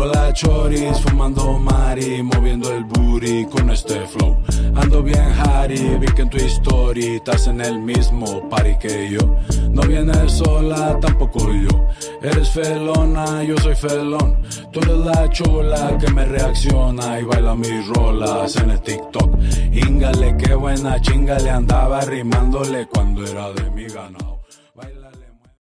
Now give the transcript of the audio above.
Tengo la choris fumando mari, moviendo el booty con este flow. Ando bien Harry, vi que en tu story estás en el mismo party que yo. No vienes sola, tampoco yo. Eres felona, yo soy felón. Tú eres la chula que me reacciona y baila mis rolas en el TikTok. Íngale, qué buena chinga le andaba rimándole cuando era de mi ganado.